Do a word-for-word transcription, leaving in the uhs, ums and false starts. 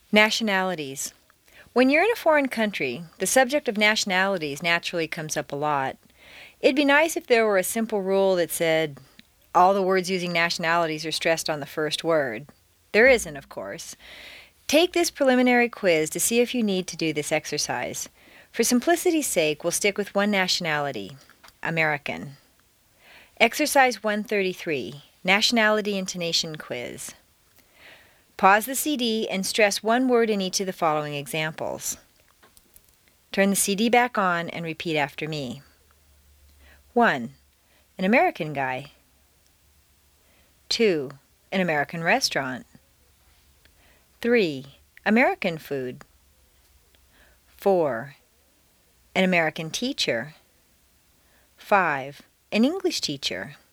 Nationalities. When you're in a foreign country, the subject of nationalities naturally comes up a lot. It'd be nice if there were a simple rule that said all the words using nationalities are stressed on the first word. There isn't, of course. Take this preliminary quiz to see if you need to do this exercise. For simplicity's sake, we'll stick with one nationality, American. Exercise one thirty-three, Nationality Intonation Quiz. Pause the C D and stress one word in each of the following examples. Turn the C D back on and repeat after me. one. An American guy. two. An American restaurant. three. American food. four. An American teacher. five. An English teacher.